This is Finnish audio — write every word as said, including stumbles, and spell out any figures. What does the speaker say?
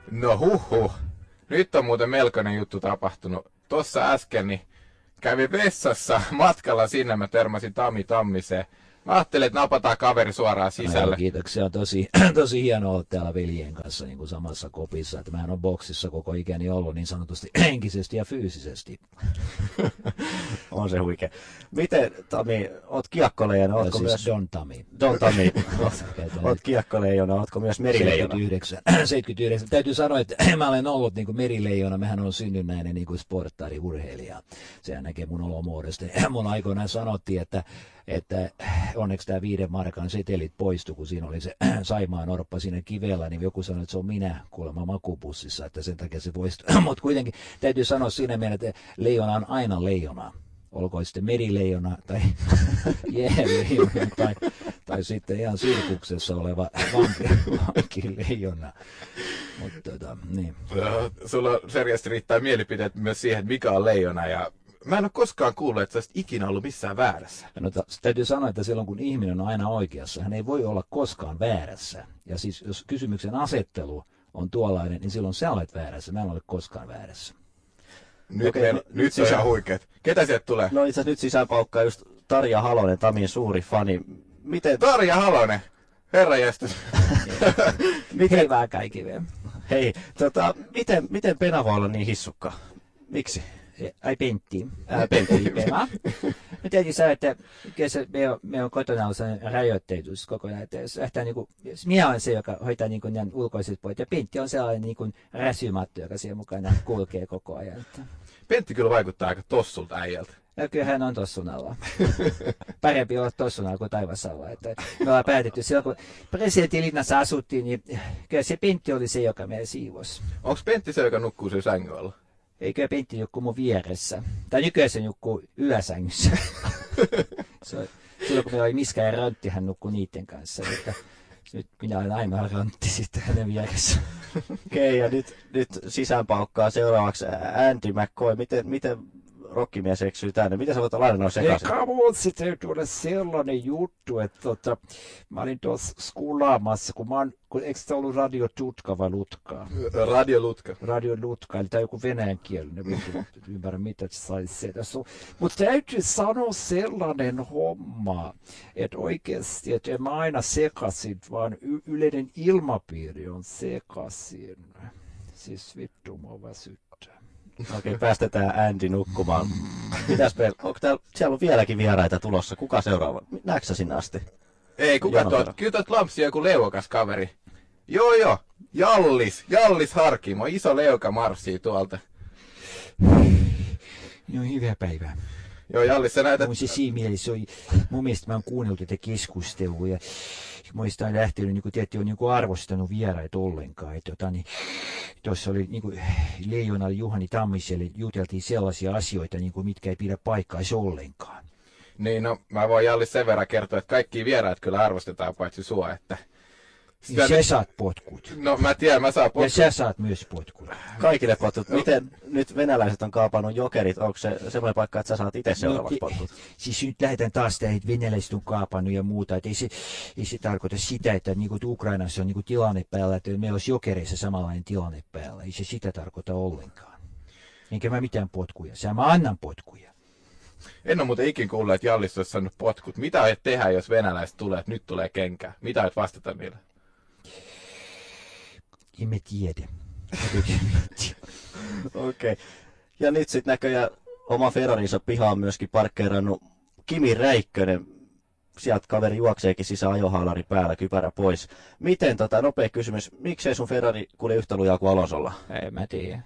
No huhhuh. Nyt on muuten melkoinen juttu tapahtunut. Tossa äsken niin kävin vessassa matkalla sinne, mä törmäsin Tami Tammiseen. Mä ajattelin, että napataan kaveri suoraan sisälle. No, kiitoksia. On tosi, tosi hienoa olla täällä veljen kanssa niin kuin samassa kopissa. Että mähän on boksissa koko ikäni ollut niin sanotusti henkisesti ja fyysisesti. On se huikea. Miten, Tami, oot kiekkoleijona? Ootko siis myös... Don Tami. Don Tami. Oot kiekkoleijona, ootko myös merileijona? seitsemänkymmentäyhdeksän. seitsemänkymmentäyhdeksän. Täytyy sanoa, että mä olen ollut niin kuin merileijona. Mähän on synnynnäinen niin kuin sporttari, urheilija. Sehän näkee mun olomuodosta. Mun aikoinaan sanottiin, että että onneksi tämä viiden markan setelit poistui, kun siinä oli se Saimaan Norppa siinä kivellä, niin joku sanoi, että se on minä kuulemma makupussissa, että sen takia se poistui. Mutta kuitenkin täytyy sanoa siinä mielessä, että leijona on aina leijona. Olkoon sitten merileijona tai jääleijona tai, tai sitten ihan sirkuksessa oleva vankileijona. Mutta tota, niin. Sulla selkeästi riittää mielipiteet myös siihen, mikä on leijona ja mä en ole koskaan kuullut, että sä olisit ikinä ollut missään väärässä. No, täytyy sanoa, että silloin kun ihminen on aina oikeassa, hän ei voi olla koskaan väärässä. Ja siis jos kysymyksen asettelu on tuollainen, niin silloin sä olet väärässä. Mä en ole koskaan väärässä. Nyt, Okei, okay, no, nyt, nyt nyt sisään... on ihan huikeet. Ketä sieltä tulee? No itse asiassa nyt sisäänpaukkaa just Tarja Halonen, Tamin suuri fani. Miten... Tarja Halonen, herranjestas. miten... Hei vähän kaikille. Hei, tota, miten, miten Pena voi olla niin hissukka? Miksi? Ai Pentti. Ää, Pentti. Pena. Mä täytyy sanoa, että me on, me on kotona ollut sellainen rajoitteisuus kokonaan. Että jos lähtee, niin kuin, jos minä olen se, joka hoitaa niin kuin, nämä ulkoiset puolet, ja Pentti on sellainen niin kuin räsymatto, joka siellä mukana kulkee koko ajan. Pentti kyllä vaikuttaa aika tossulta äijältä. No kyllä hän on tossun alla. Parempi olla tossun alla kuin taivassa alla. Että me ollaan päätetty silloin, kun presidentilinnassa asuttiin, niin kyllä se Pentti oli se, joka meidän siivosi. Onko Pentti se, joka nukkuu sen sängyn alla? Eikö Pentti nukkuu mun vieressä? Tai nykyään se nukkuu yläsängyssä. Se, silloin kun meillä oli Miska ja Rantti, hän nukkuu niiden kanssa. Että nyt minä olen aina Rantti sitten hänen vieressä. Okei, okay, ja nyt, nyt sisäänpaukkaa seuraavaksi Andy McCoy. Miten, miten rokkimies eksyy tänne? Miten sä voit olla aina noin sekaisin? Eikä mun sitten täytyy olla sellainen juttu, että tota, mä olin tuossa skulaamassa, kun mä oon, kun, eikö se ollut Radio Tutka vai Lutkaa? Radio Lutka. Radio Lutka, eli tämä joku venäjänkielinen, mutta ymmärrä mitä se saisi sieltä. Mutta täytyy sanoa sellainen homma, että oikeasti, että en mä aina sekasin, vaan y- yleinen ilmapiiri on sekasin. Siis vittu mua väsyttää. Okei, okay, päästetään Andy nukkumaan. Mitäs me, onko täällä, siellä on vieläkin vieraita tulossa? Kuka seuraava? Näetkö sä sinne asti? Ei, kuka tuot? Kyllä tuot lampsi joku leukas kaveri. Joo joo, Jallis, Jallis Harkimo, iso leuka marssii tuolta. No hyvää päivää. Joo, Jallis, sä näytät... Mun se siinä mielessä oli, mun mielestä mä oon kuunnellut tätä keskustelua ja muista on lähtenyt, niin kuin tietysti on niin kuin arvostanut vieraita ollenkaan. Että tota, niin, tuossa oli niin kuin Leijona Juhani Tammiselle juteltiin sellaisia asioita, niin kuin, mitkä ei pidä paikkaansa ollenkaan. Niin, no mä voin Jallis sen verran kertoa, että kaikki vieraat kyllä arvostetaan paitsi sua, että... Niin sä nyt... saat potkut. No mä tiedän, mä saan potkut. Ja sä saat myös potkut. Kaikille potkut. Miten nyt venäläiset on kaapannut Jokerit? Onko se semmoinen paikka, että sä saat itse seuraavaksi no, potkut? Siis nyt lähdetään taas tähän, että venäläiset on kaapannut ja muuta. Että ei, se, ei se tarkoita sitä, että niin kuin Ukrainassa on niin kuin tilanne päällä, että meillä olisi Jokereissa samanlainen tilanne päällä. Ei se sitä tarkoita ollenkaan. Enkä mä mitään potkuja. Sä mä annan potkuja. En ole muuten ikin kuullut, että Jallis olisi saanut potkut. Mitä aiot tehdä, jos venäläiset tulee, että nyt tulee kenkää? Mitä aiot vastata niille? En mä tiedä. Okei. Okay. Ja nyt sitten näköjään oma Ferrarinsa pihaan myöskin parkkeerannut Kimi Räikkönen. Sieltä kaveri juokseekin sisään ajohaalari päällä, kypärä pois. Miten, tota, nopea kysymys, miksei sun Ferrari kulje yhtä lujaa kuin Alonsolla? En mä tiedä.